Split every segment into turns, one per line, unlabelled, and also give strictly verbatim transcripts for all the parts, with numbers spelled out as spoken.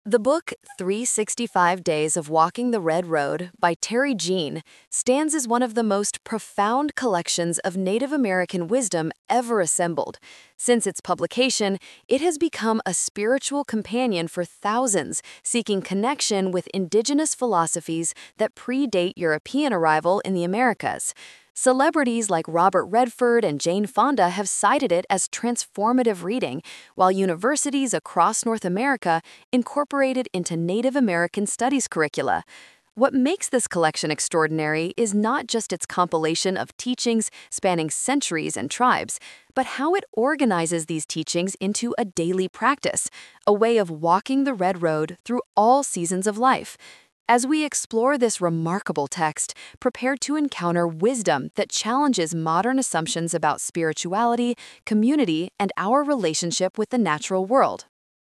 The book three sixty-five Days of Walking the Red Road by Terry Jean stands as one of the most profound collections of Native American wisdom ever assembled. Since its publication, it has become a spiritual companion for thousands seeking connection with indigenous philosophies that predate European arrival in the Americas. Celebrities like Robert Redford and Jane Fonda have cited it as transformative reading, while universities across North America incorporate it into Native American studies curricula. What makes this collection extraordinary is not just its compilation of teachings spanning centuries and tribes, but how it organizes these teachings into a daily practice, a way of walking the red road through all seasons of life. As we explore this remarkable text, prepare to encounter wisdom that challenges modern assumptions about spirituality, community, and our relationship with the natural world.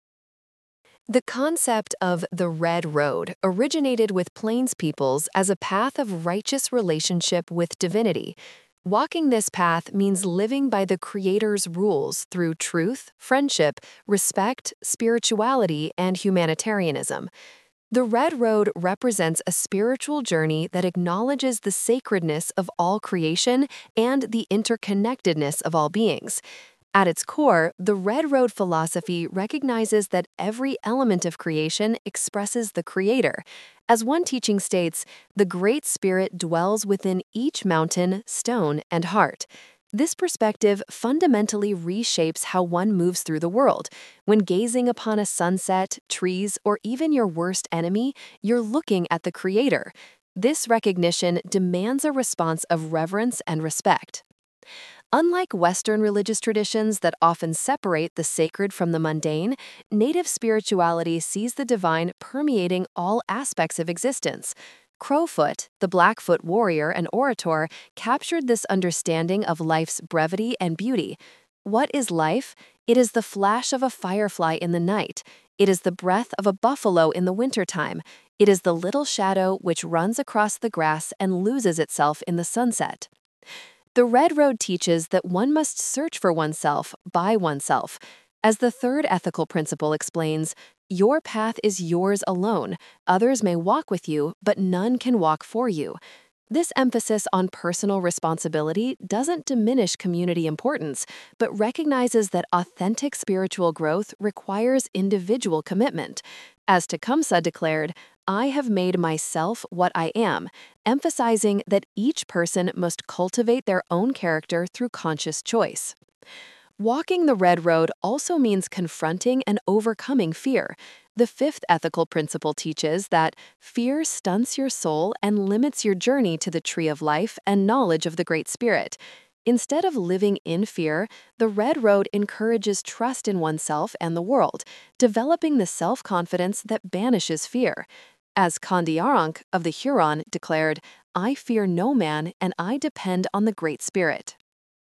The concept of the Red Road originated with Plains peoples as a path of righteous relationship with divinity. Walking this path means living by the Creator's rules through truth, friendship, respect, spirituality, and humanitarianism. The Red Road represents a spiritual journey that acknowledges the sacredness of all creation and the interconnectedness of all beings. At its core, the Red Road philosophy recognizes that every element of creation expresses the Creator. As one teaching states, the Great Spirit dwells within each mountain, stone, and heart. This perspective fundamentally reshapes how one moves through the world. When gazing upon a sunset, trees, or even your worst enemy, you're looking at the Creator. This recognition demands a response of reverence and respect. Unlike Western religious traditions that often separate the sacred from the mundane, Native spirituality sees the divine permeating all aspects of existence. Crowfoot, the Blackfoot warrior and orator, captured this understanding of life's brevity and beauty. What is life? It is the flash of a firefly in the night. It is the breath of a buffalo in the wintertime. It is the little shadow which runs across the grass and loses itself in the sunset. The Red Road teaches that one must search for oneself by oneself. As the third ethical principle explains, your path is yours alone. Others may walk with you, but none can walk for you. This emphasis on personal responsibility doesn't diminish community importance, but recognizes that authentic spiritual growth requires individual commitment. As Tecumseh declared, "I have made myself what I am," emphasizing that each person must cultivate their own character through conscious choice. Walking the Red Road also means confronting and overcoming fear. The fifth ethical principle teaches that fear stunts your soul and limits your journey to the tree of life and knowledge of the Great Spirit. Instead of living in fear, the Red Road encourages trust in oneself and the world, developing the self-confidence that banishes fear. As Kondiaronk of the Huron declared, "I fear no man and I depend on the Great Spirit."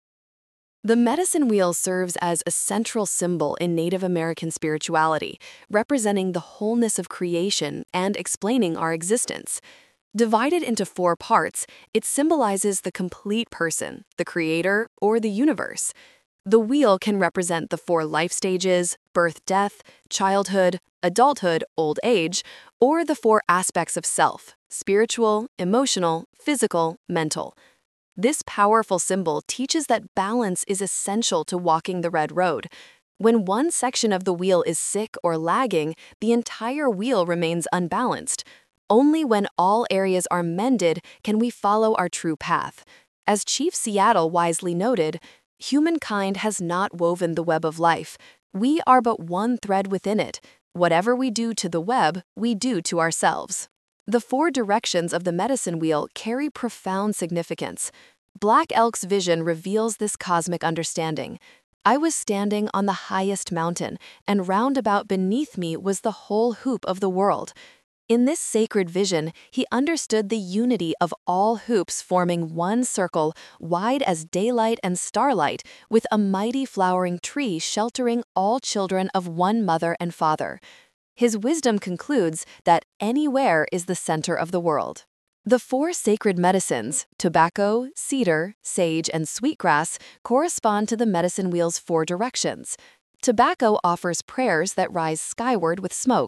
The medicine wheel serves as a central symbol in Native American spirituality, representing the wholeness of creation and explaining our existence. Divided into four parts, it symbolizes the complete person, the Creator, or the universe. The wheel can represent the four life stages: birth, death, childhood, adulthood, old age, or the four aspects of self: spiritual, emotional, physical, mental. This powerful symbol teaches that balance is essential to walking the red road. When one section of the wheel is sick or lagging, the entire wheel remains unbalanced. Only when all areas are mended can we follow our true path. As Chief Seattle wisely noted, "Humankind has not woven the web of life. We are but one thread within it. Whatever we do to the web, we do to ourselves." The four directions of the medicine wheel carry profound significance. Black Elk's vision reveals this cosmic understanding. "I was standing on the highest mountain, and round about beneath me was the whole hoop of the world." In this sacred vision, he understood the unity of all hoops forming one circle wide as daylight and starlight, with a mighty flowering tree sheltering all children of one mother and father. His wisdom concludes that anywhere is the center of the world. The four sacred medicines, tobacco, cedar, sage, and sweetgrass, correspond to the medicine wheel's four directions. Tobacco offers prayers that rise skyward with smoke.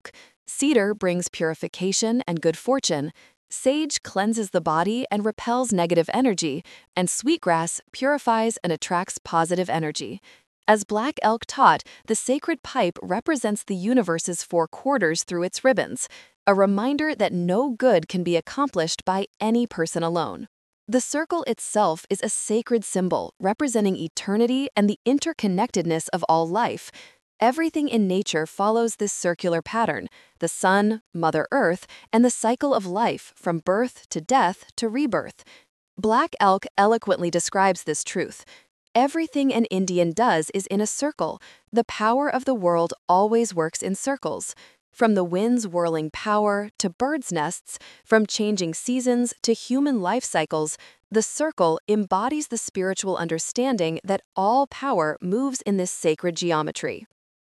Cedar brings purification and good fortune. Sage cleanses the body and repels negative energy, and sweetgrass purifies and attracts positive energy. As Black Elk taught, the sacred pipe represents the universe's four quarters through its ribbons, a reminder that no good can be accomplished by any person alone. The circle itself is a sacred symbol representing eternity and the interconnectedness of all life. Everything in nature follows this circular pattern: the sun, Mother Earth, and the cycle of life from birth to death to rebirth. Black Elk eloquently describes this truth. Everything an Indian does is in a circle. The power of the world always works in circles. From the wind's whirling power to birds' nests, from changing seasons to human life cycles, the circle embodies the spiritual understanding that all power moves in this sacred geometry.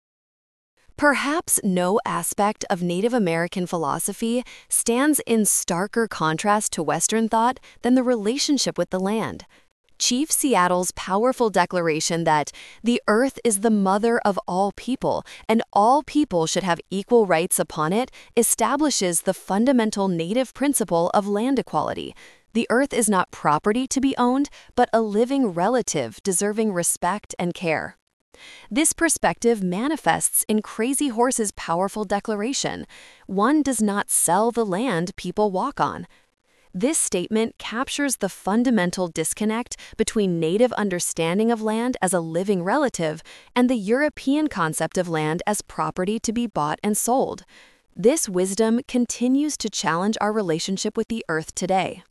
Perhaps no aspect of Native American philosophy stands in starker contrast to Western thought than the relationship with the land. Chief Seattle's powerful declaration that the earth is the mother of all people and all people should have equal rights upon it establishes the fundamental Native principle of land equality. The earth is not property to be owned, but a living relative deserving respect and care. This perspective manifests in Crazy Horse's powerful declaration: one does not sell the land people walk on. This statement captures the fundamental disconnect between Native understanding of land as a living relative and the European concept of land as property to be bought and sold. This wisdom continues to challenge our relationship with the earth today.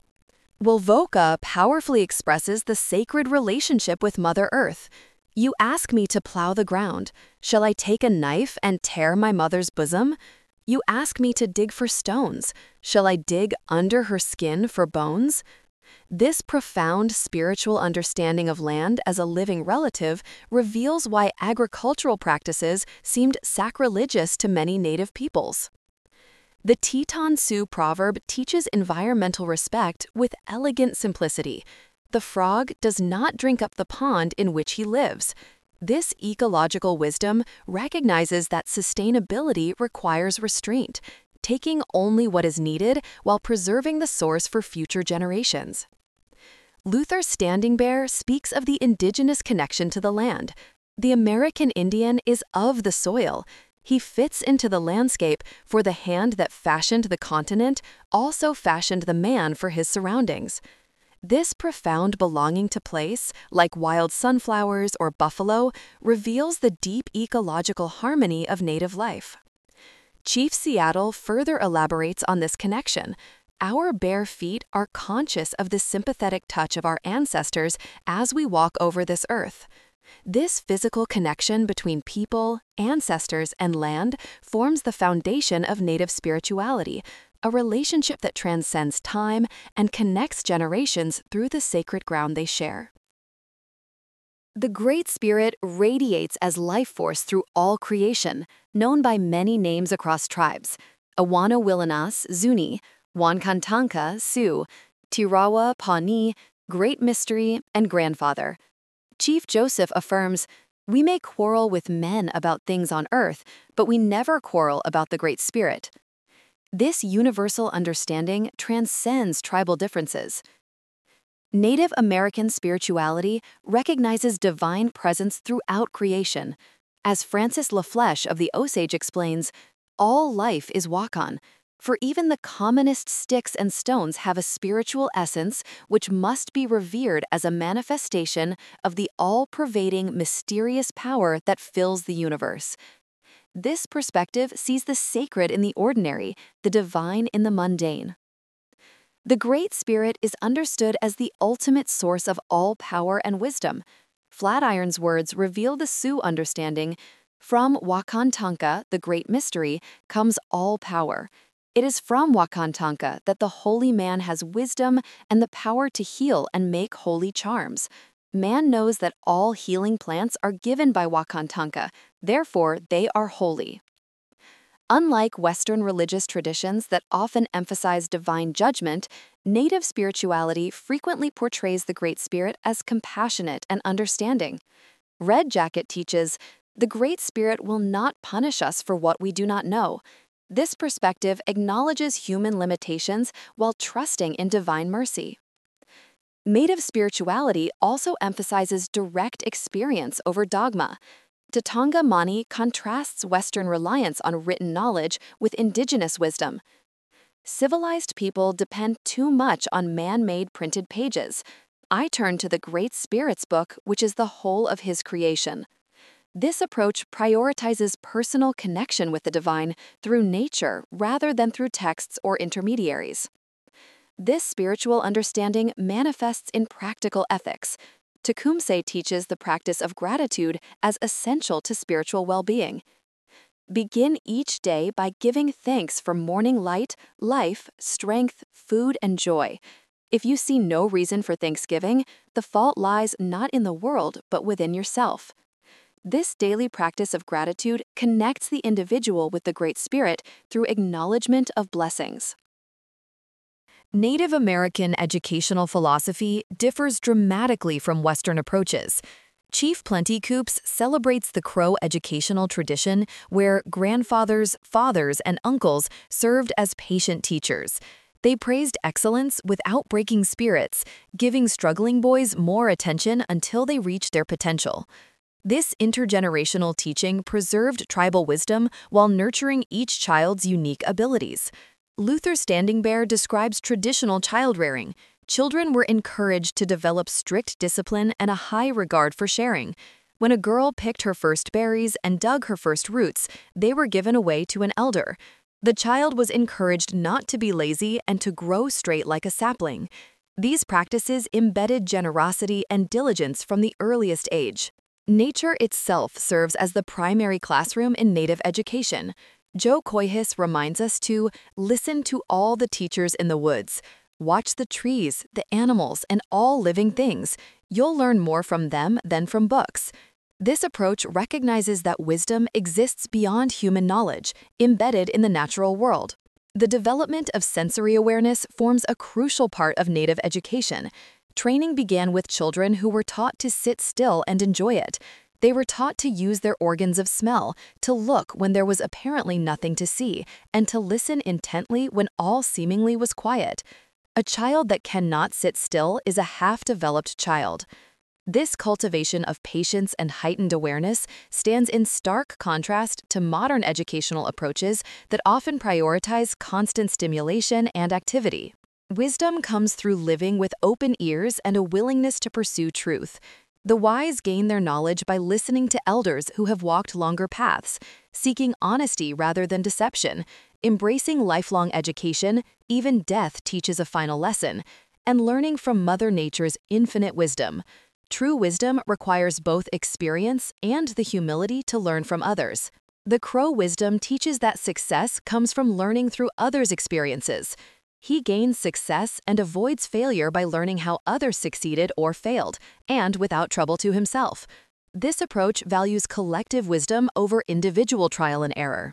Wovoka powerfully expresses the sacred relationship with Mother Earth. You ask me to plow the ground. Shall I take a knife and tear my mother's bosom? You ask me to dig for stones. Shall I dig under her skin for bones? This profound spiritual understanding of land as a living relative reveals why agricultural practices seemed sacrilegious to many Native peoples. The Teton Sioux proverb teaches environmental respect with elegant simplicity. The frog does not drink up the pond in which he lives. This ecological wisdom recognizes that sustainability requires restraint, taking only what is needed while preserving the source for future generations. Luther Standing Bear speaks of the indigenous connection to the land. The American Indian is of the soil. He fits into the landscape, for the hand that fashioned the continent also fashioned the man for his surroundings. This profound belonging to place, like wild sunflowers or buffalo, reveals the deep ecological harmony of Native life. Chief Seattle further elaborates on this connection. Our bare feet are conscious of the sympathetic touch of our ancestors as we walk over this earth. This physical connection between people, ancestors, and land forms the foundation of Native spirituality, a relationship that transcends time and connects generations through the sacred ground they share. The Great Spirit radiates as life force through all creation, known by many names across tribes: Awana-Willenas, Zuni; Wankantanka, Sioux; Tirawa, Pawnee, Great Mystery, and Grandfather. Chief Joseph affirms, "We may quarrel with men about things on earth, but we never quarrel about the Great Spirit." This universal understanding transcends tribal differences. Native American spirituality recognizes divine presence throughout creation. As Francis LaFlèche of the Osage explains, all life is Wakan, for even the commonest sticks and stones have a spiritual essence which must be revered as a manifestation of the all-pervading mysterious power that fills the universe. This perspective sees the sacred in the ordinary, the divine in the mundane. The Great Spirit is understood as the ultimate source of all power and wisdom. Flatiron's words reveal the Sioux understanding: from Wakantanka, the Great Mystery, comes all power. It is from Wakantanka that the holy man has wisdom and the power to heal and make holy charms. Man knows that all healing plants are given by Wakantanka, therefore they are holy. Unlike Western religious traditions that often emphasize divine judgment, Native spirituality frequently portrays the Great Spirit as compassionate and understanding. Red Jacket teaches, "The Great Spirit will not punish us for what we do not know. This perspective acknowledges human limitations while trusting in divine mercy. Native spirituality also emphasizes direct experience over dogma. Tatanga Mani contrasts Western reliance on written knowledge with indigenous wisdom. Civilized people depend too much on man-made printed pages. I turn to the Great Spirit's book, which is the whole of his creation. This approach prioritizes personal connection with the divine through nature rather than through texts or intermediaries. This spiritual understanding manifests in practical ethics. Tecumseh teaches the practice of gratitude as essential to spiritual well-being. Begin each day by giving thanks for morning light, life, strength, food, and joy. If you see no reason for thanksgiving, the fault lies not in the world but within yourself. This daily practice of gratitude connects the individual with the Great Spirit through acknowledgement of blessings. Native American educational philosophy differs dramatically from Western approaches. Chief Plenty Coups celebrates the Crow educational tradition where grandfathers, fathers, and uncles served as patient teachers. They praised excellence without breaking spirits, giving struggling boys more attention until they reached their potential. This intergenerational teaching preserved tribal wisdom while nurturing each child's unique abilities. Luther Standing Bear describes traditional child-rearing. Children were encouraged to develop strict discipline and a high regard for sharing. When a girl picked her first berries and dug her first roots, they were given away to an elder. The child was encouraged not to be lazy and to grow straight like a sapling. These practices embedded generosity and diligence from the earliest age. Nature itself serves as the primary classroom in Native education. Joe Coyhis reminds us to listen to all the teachers in the woods. Watch the trees, the animals, and all living things. You'll learn more from them than from books. This approach recognizes that wisdom exists beyond human knowledge, embedded in the natural world. The development of sensory awareness forms a crucial part of Native education. Training began with children who were taught to sit still and enjoy it. They were taught to use their organs of smell, to look when there was apparently nothing to see, and to listen intently when all seemingly was quiet. A child that cannot sit still is a half-developed child. This cultivation of patience and heightened awareness stands in stark contrast to modern educational approaches that often prioritize constant stimulation and activity. Wisdom comes through living with open ears and a willingness to pursue truth. The wise gain their knowledge by listening to elders who have walked longer paths, seeking honesty rather than deception, embracing lifelong education, even death teaches a final lesson, and learning from Mother Nature's infinite wisdom. True wisdom requires both experience and the humility to learn from others. The Crow wisdom teaches that success comes from learning through others' experiences. He gains success and avoids failure by learning how others succeeded or failed, and without trouble to himself. This approach values collective wisdom over individual trial and error.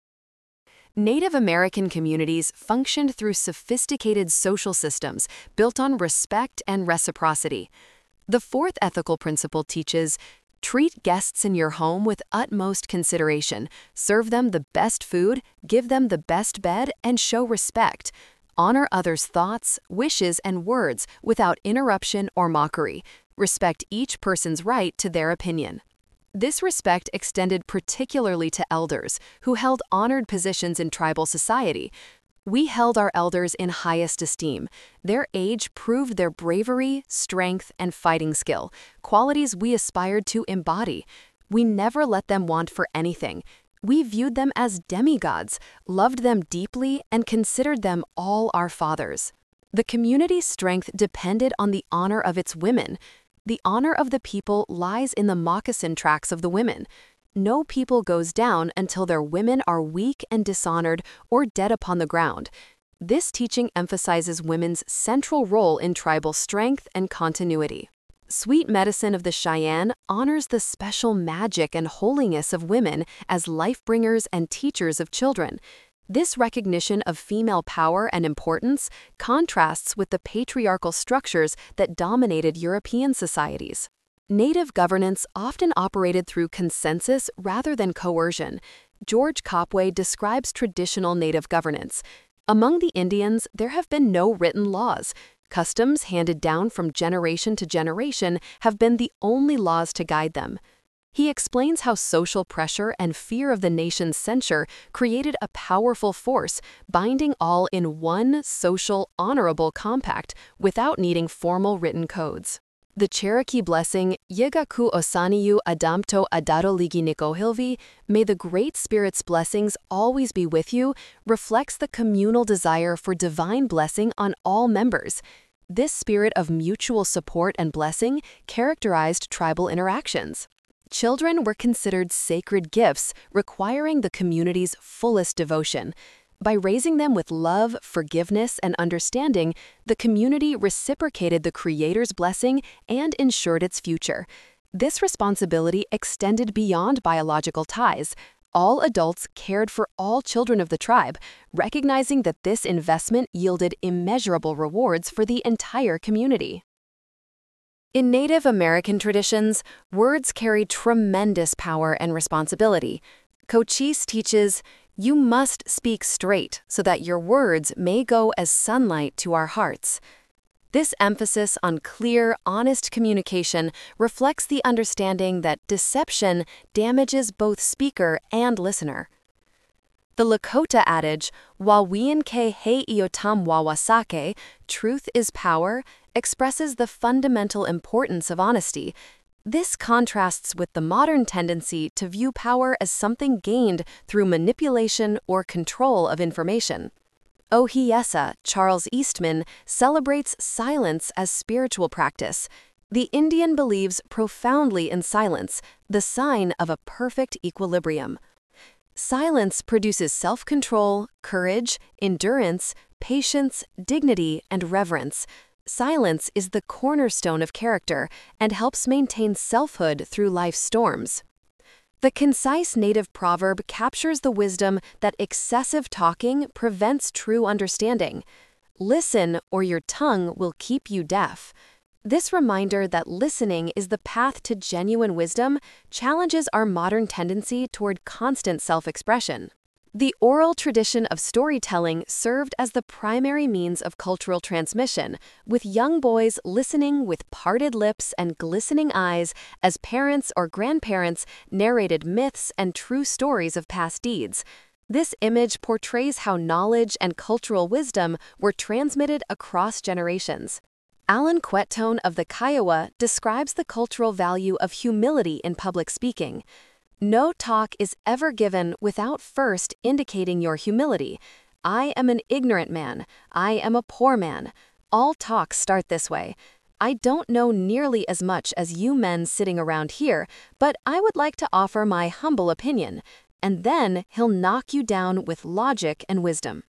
Native American communities functioned through sophisticated social systems built on respect and reciprocity. The fourth ethical principle teaches, treat guests in your home with utmost consideration, serve them the best food, give them the best bed, and show respect. Honor others' thoughts, wishes, and words without interruption or mockery. Respect each person's right to their opinion. This respect extended particularly to elders, who held honored positions in tribal society. We held our elders in highest esteem. Their age proved their bravery, strength, and fighting skill, qualities we aspired to embody. We never let them want for anything. We viewed them as demigods, loved them deeply, and considered them all our fathers. The community's strength depended on the honor of its women. The honor of the people lies in the moccasin tracks of the women. No people goes down until their women are weak and dishonored or dead upon the ground. This teaching emphasizes women's central role in tribal strength and continuity. Sweet Medicine of the Cheyenne honors the special magic and holiness of women as life-bringers and teachers of children. This recognition of female power and importance contrasts with the patriarchal structures that dominated European societies. Native governance often operated through consensus rather than coercion. George Copway describes traditional native governance. Among the Indians, there have been no written laws. Customs handed down from generation to generation have been the only laws to guide them. He explains how social pressure and fear of the nation's censure created a powerful force, binding all in one social, honorable compact without needing formal written codes. The Cherokee blessing, Yegaku Osaniyu Adamto Adaroligi Nikohilvi, may the Great Spirit's blessings always be with you, reflects the communal desire for divine blessing on all members. This spirit of mutual support and blessing characterized tribal interactions. Children were considered sacred gifts, requiring the community's fullest devotion. By raising them with love, forgiveness, and understanding, the community reciprocated the Creator's blessing and ensured its future. This responsibility extended beyond biological ties. All adults cared for all children of the tribe, recognizing that this investment yielded immeasurable rewards for the entire community. In Native American traditions, words carry tremendous power and responsibility. Cochise teaches, "You must speak straight so that your words may go as sunlight to our hearts." This emphasis on clear, honest communication reflects the understanding that deception damages both speaker and listener. The Lakota adage, "Wawienke he iotam wawasake," truth is power, expresses the fundamental importance of honesty. This contrasts with the modern tendency to view power as something gained through manipulation or control of information. Ohiesa, Charles Eastman, celebrates silence as spiritual practice. The Indian believes profoundly in silence, the sign of a perfect equilibrium. Silence produces self-control, courage, endurance, patience, dignity, and reverence. Silence is the cornerstone of character and helps maintain selfhood through life's storms. The concise native proverb captures the wisdom that excessive talking prevents true understanding. Listen, or your tongue will keep you deaf. This reminder that listening is the path to genuine wisdom challenges our modern tendency toward constant self-expression. The oral tradition of storytelling served as the primary means of cultural transmission, with young boys listening with parted lips and glistening eyes as parents or grandparents narrated myths and true stories of past deeds. This image portrays how knowledge and cultural wisdom were transmitted across generations. Alan Quetone of the Kiowa describes the cultural value of humility in public speaking. "No talk is ever given without first indicating your humility. I am an ignorant man. I am a poor man. All talks start this way. I don't know nearly as much as you men sitting around here, but I would like to offer my humble opinion." And then he'll knock you down with logic and wisdom.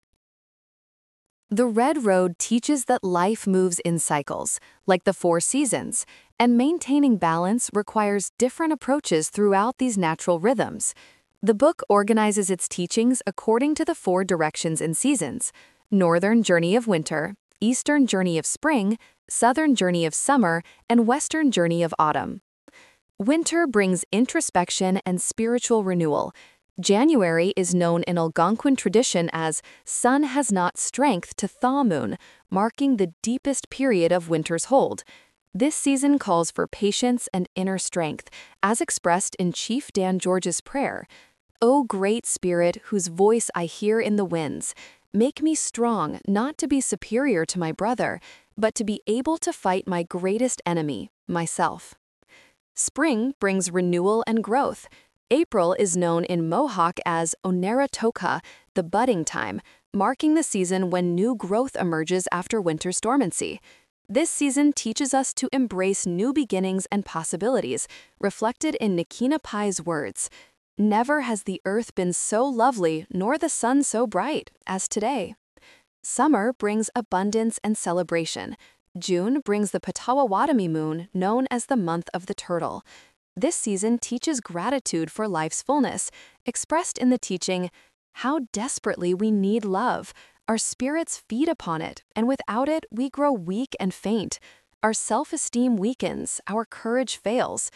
The Red Road teaches that life moves in cycles, like the four seasons, and maintaining balance requires different approaches throughout these natural rhythms. The book organizes its teachings according to the four directions and seasons: Northern Journey of Winter, Eastern Journey of Spring, Southern Journey of Summer, and Western Journey of Autumn. Winter brings introspection and spiritual renewal. January is known in Algonquin tradition as "sun has not strength to thaw moon," marking the deepest period of winter's hold. This season calls for patience and inner strength, as expressed in Chief Dan George's prayer. "O Great Spirit, whose voice I hear in the winds, make me strong not to be superior to my brother, but to be able to fight my greatest enemy, myself." Spring brings renewal and growth. April is known in Mohawk as Oneratoka, the budding time, marking the season when new growth emerges after winter's dormancy. This season teaches us to embrace new beginnings and possibilities, reflected in Nikina Pai's words, "Never has the earth been so lovely nor the sun so bright as today." Summer brings abundance and celebration. June brings the Potawatomi moon, known as the month of the turtle. This season teaches gratitude for life's fullness, expressed in the teaching, "How desperately we need love. Our spirits feed upon it, and without it we grow weak and faint. Our self-esteem weakens, our courage fails.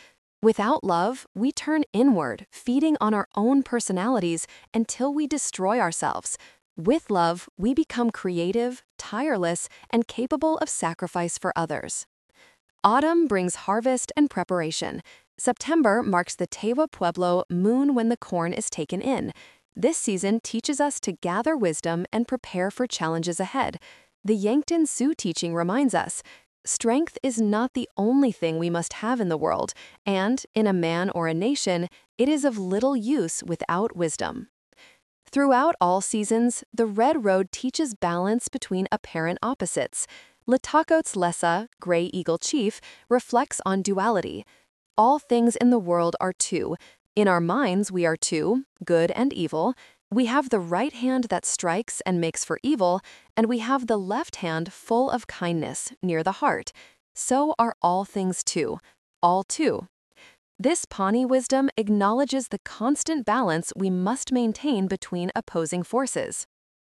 Without love, we turn inward, feeding on our own personalities until we destroy ourselves. With love, we become creative, tireless, and capable of sacrifice for others. Autumn brings harvest and preparation. September marks the Tewa Pueblo moon when the corn is taken in. This season teaches us to gather wisdom and prepare for challenges ahead. The Yankton Sioux teaching reminds us, strength is not the only thing we must have in the world, and, in a man or a nation, it is of little use without wisdom. Throughout all seasons, the Red Road teaches balance between apparent opposites. Latacot's Lessa, Gray Eagle Chief, reflects on duality. All things in the world are two. In our minds, we are two, good and evil. We have the right hand that strikes and makes for evil, and we have the left hand full of kindness, near the heart. So are all things too, all two. This Pawnee wisdom acknowledges the constant balance we must maintain between opposing forces.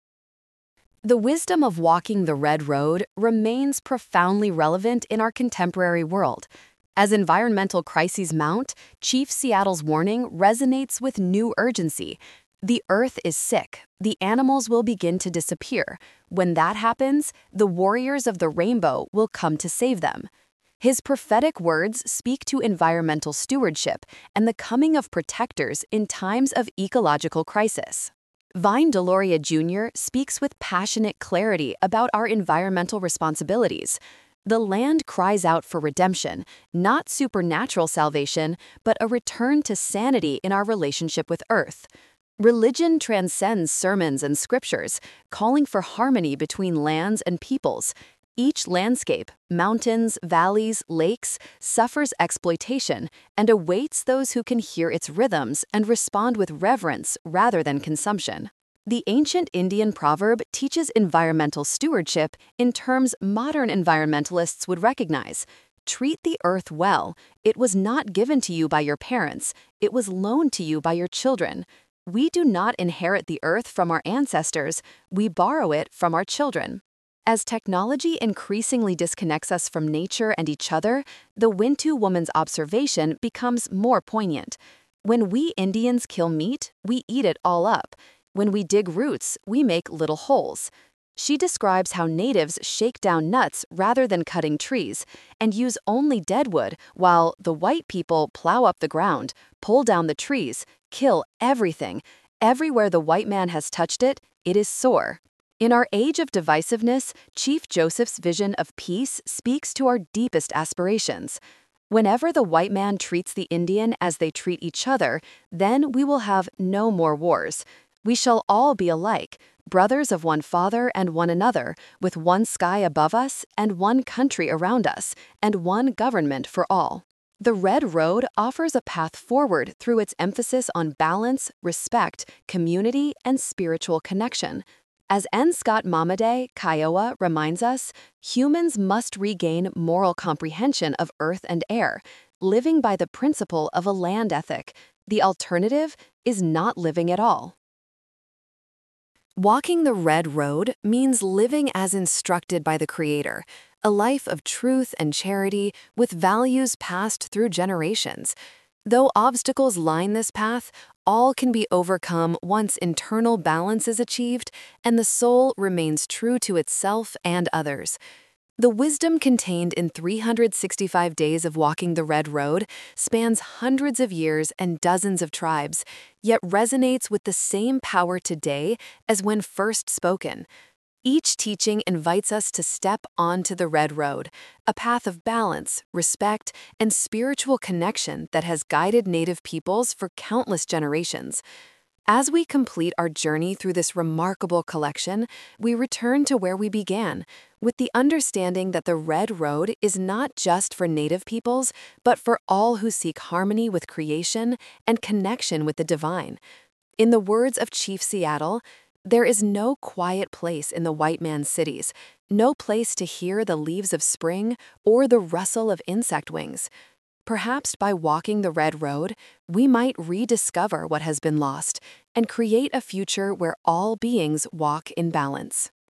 The wisdom of walking the Red Road remains profoundly relevant in our contemporary world. As environmental crises mount, Chief Seattle's warning resonates with new urgency. The earth is sick. The animals will begin to disappear. When that happens, the warriors of the rainbow will come to save them. His prophetic words speak to environmental stewardship and the coming of protectors in times of ecological crisis. Vine Deloria Junior speaks with passionate clarity about our environmental responsibilities. The land cries out for redemption, not supernatural salvation, but a return to sanity in our relationship with Earth. Religion transcends sermons and scriptures, calling for harmony between lands and peoples. Each landscape, mountains, valleys, lakes, suffers exploitation and awaits those who can hear its rhythms and respond with reverence rather than consumption. The ancient Indian proverb teaches environmental stewardship in terms modern environmentalists would recognize. Treat the earth well. It was not given to you by your parents. It was loaned to you by your children. We do not inherit the earth from our ancestors. We borrow it from our children. As technology increasingly disconnects us from nature and each other, the Wintu woman's observation becomes more poignant. When we Indians kill meat, we eat it all up. When we dig roots, we make little holes. She describes how natives shake down nuts rather than cutting trees and use only dead wood, while the white people plow up the ground, pull down the trees, kill everything. Everywhere the white man has touched it, it is sore. In our age of divisiveness, Chief Joseph's vision of peace speaks to our deepest aspirations. Whenever the white man treats the Indian as they treat each other, then we will have no more wars. We shall all be alike, brothers of one father and one another, with one sky above us and one country around us, and one government for all. The Red Road offers a path forward through its emphasis on balance, respect, community, and spiritual connection. As N. Scott Momaday, Kiowa, reminds us, humans must regain moral comprehension of earth and air, living by the principle of a land ethic. The alternative is not living at all. Walking the Red Road means living as instructed by the Creator, a life of truth and charity with values passed through generations. Though obstacles line this path, all can be overcome once internal balance is achieved and the soul remains true to itself and others. The wisdom contained in three hundred sixty-five days of walking the Red Road spans hundreds of years and dozens of tribes, yet resonates with the same power today as when first spoken. Each teaching invites us to step onto the Red Road, a path of balance, respect, and spiritual connection that has guided Native peoples for countless generations. As we complete our journey through this remarkable collection, we return to where we began, with the understanding that the Red Road is not just for Native peoples, but for all who seek harmony with creation and connection with the divine. In the words of Chief Seattle, there is no quiet place in the white man's cities, no place to hear the leaves of spring or the rustle of insect wings. Perhaps by walking the Red Road, we might rediscover what has been lost and create a future where all beings walk in balance.